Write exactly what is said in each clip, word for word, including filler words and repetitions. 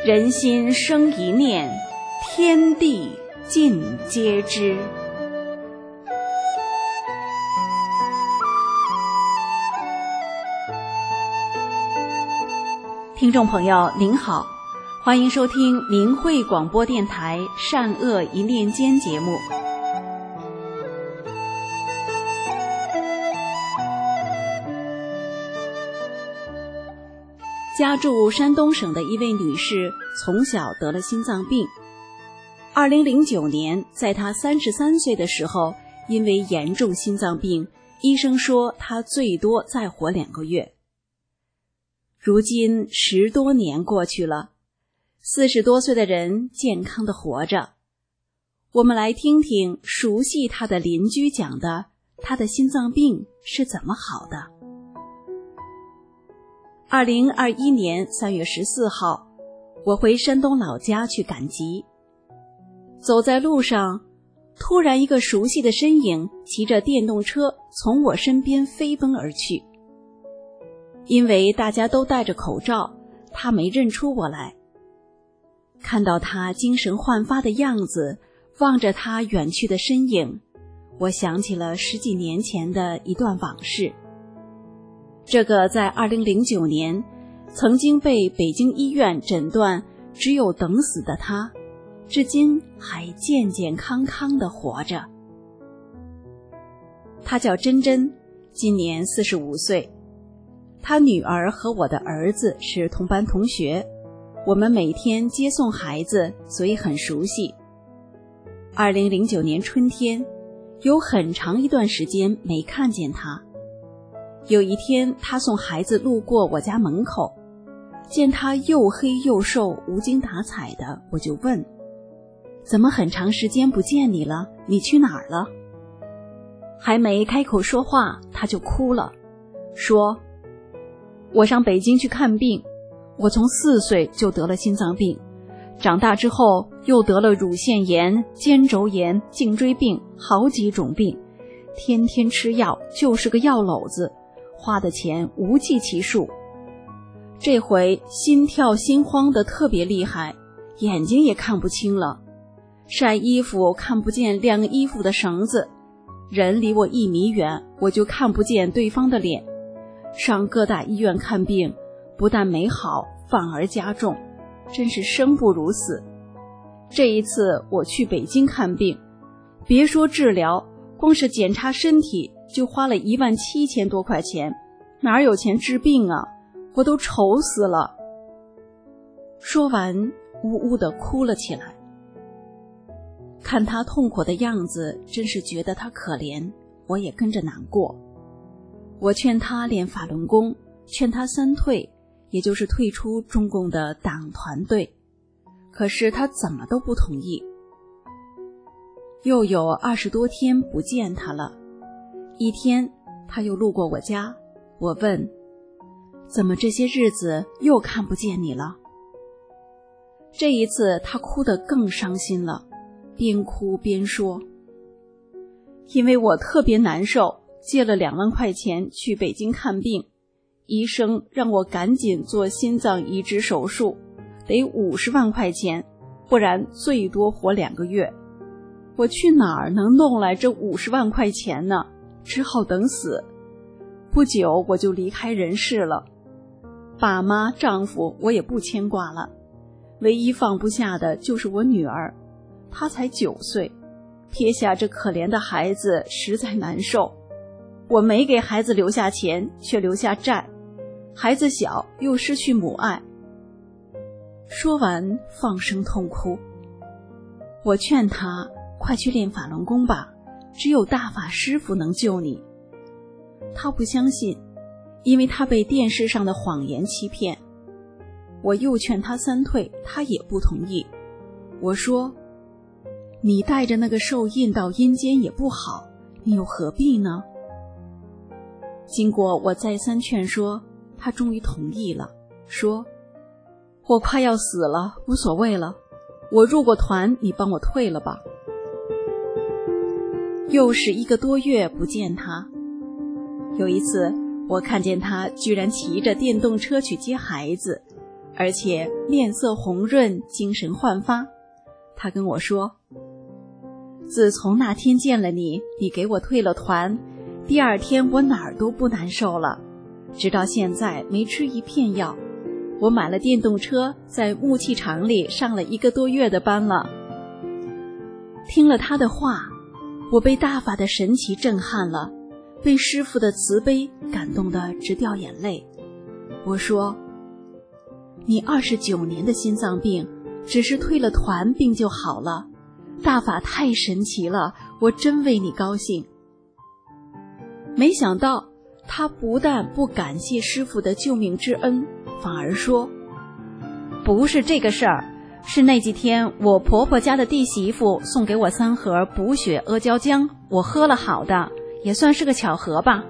人心生一念，天地尽皆知。听众朋友您好，欢迎收听明慧广播电台善恶一念间节目。家住山东省的一位女士从小得了心脏病。二零零九年，在她三十三岁的时候，因为严重心脏病，医生说她最多再活两个月。如今十多年过去了，四十多岁的人健康的活着。我们来听听熟悉她的邻居讲的，她的心脏病是怎么好的。二零二一年三月十四号，我回山东老家去赶集。走在路上，突然一个熟悉的身影骑着电动车从我身边飞奔而去。因为大家都戴着口罩，他没认出我来。看到他精神焕发的样子，望着他远去的身影，我想起了十几年前的一段往事。这个在二零零九年曾经被北京医院诊断只有等死的他，至今还健健康康地活着。他叫珍珍，今年四十五岁。他女儿和我的儿子是同班同学，我们每天接送孩子，所以很熟悉。二零零九年春天，有很长一段时间没看见他。有一天，他送孩子路过我家门口，见他又黑又瘦，无精打采的，我就问：怎么很长时间不见你了？你去哪儿了？还没开口说话，他就哭了，说：我上北京去看病，我从四岁就得了心脏病，长大之后又得了乳腺炎、肩轴炎、颈椎病，好几种病，天天吃药，就是个药篓子，花的钱无计其数。这回心跳心慌的特别厉害，眼睛也看不清了，晒衣服看不见晾衣服的绳子，人离我一米远，我就看不见对方的脸。上各大医院看病，不但没好，反而加重，真是生不如死。这一次我去北京看病，别说治疗，光是检查身体就花了一万七千多块钱，哪有钱治病啊？我都愁死了。说完，呜呜地哭了起来。看他痛苦的样子，真是觉得他可怜，我也跟着难过。我劝他练法轮功，劝他三退，也就是退出中共的党团队，可是他怎么都不同意。又有二十多天不见他了，一天他又路过我家，我问：怎么这些日子又看不见你了？这一次他哭得更伤心了，边哭边说：因为我特别难受，借了两万块钱去北京看病，医生让我赶紧做心脏移植手术，得五十万块钱，不然最多活两个月。我去哪儿能弄来这五十万块钱呢？只好等死。不久我就离开人世了，爸妈丈夫我也不牵挂了，唯一放不下的就是我女儿，她才九岁，撇下这可怜的孩子实在难受。我没给孩子留下钱，却留下债，孩子小又失去母爱。说完放声痛哭。我劝他快去练法轮功吧，只有大法师父能救你。他不相信，因为他被电视上的谎言欺骗。我又劝他三退，他也不同意。我说：你带着那个寿印到阴间也不好，你又何必呢？经过我再三劝说，他终于同意了，说：我快要死了，无所谓了，我入过团，你帮我退了吧。又是一个多月不见他，有一次我看见他居然骑着电动车去接孩子， 而且面色红润，精神焕发。他跟我说，自从那天见了你，你给我退了团，第二天我哪儿都不难受了，直到现在没吃一片药。我买了电动车，在木器厂里上了一个多月的班了。听了他的话，我被大法的神奇震撼了，被师父的慈悲感动得直掉眼泪。我说，你二十九年的心脏病只是退了团病就好了，大法太神奇了，我真为你高兴。没想到他不但不感谢师父的救命之恩，反而说，不是这个事儿，是那几天我婆婆家的弟媳妇送给我三盒补血阿胶浆，我喝了好的，也算是个巧合吧。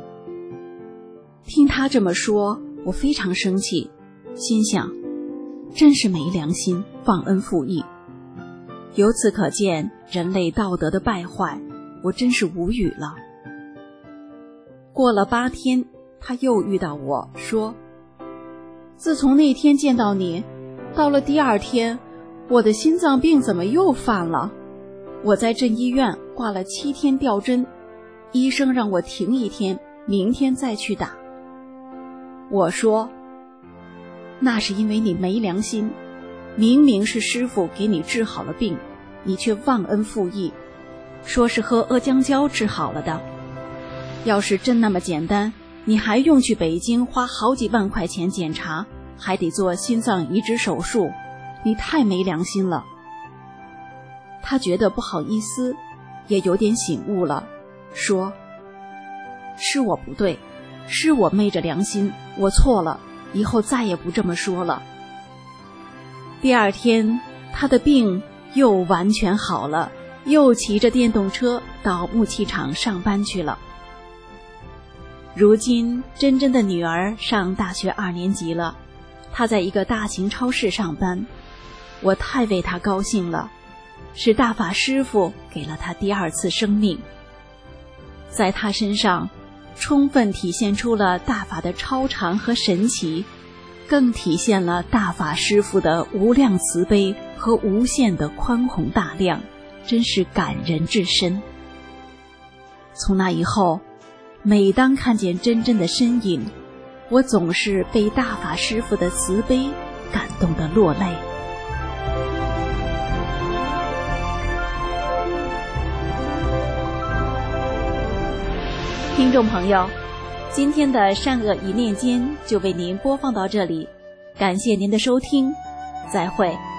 听他这么说，我非常生气，心想，真是没良心，忘恩负义。由此可见人类道德的败坏，我真是无语了。过了八天，他又遇到我，说，自从那天见到你，到了第二天，我的心脏病怎么又犯了？我在镇医院挂了七天吊针，医生让我停一天，明天再去打。我说，那是因为你没良心，明明是师父给你治好了病，你却忘恩负义，说是喝阿胶浆治好了的。要是真那么简单，你还用去北京花好几万块钱检查，还得做心脏移植手术，你太没良心了。他觉得不好意思，也有点醒悟了，说，是我不对，是我昧着良心，我错了，以后再也不这么说了。第二天，他的病又完全好了，又骑着电动车到木器厂上班去了。如今珍珍的女儿上大学二年级了，她在一个大型超市上班，我太为她高兴了，是大法师父给了她第二次生命。在她身上充分体现出了大法的超常和神奇，更体现了大法师父的无量慈悲和无限的宽宏大量，真是感人至深。从那以后，每当看见珍珍的身影，我总是被大法师父的慈悲感动得落泪。听众朋友，今天的善恶一念间就为您播放到这里，感谢您的收听，再会。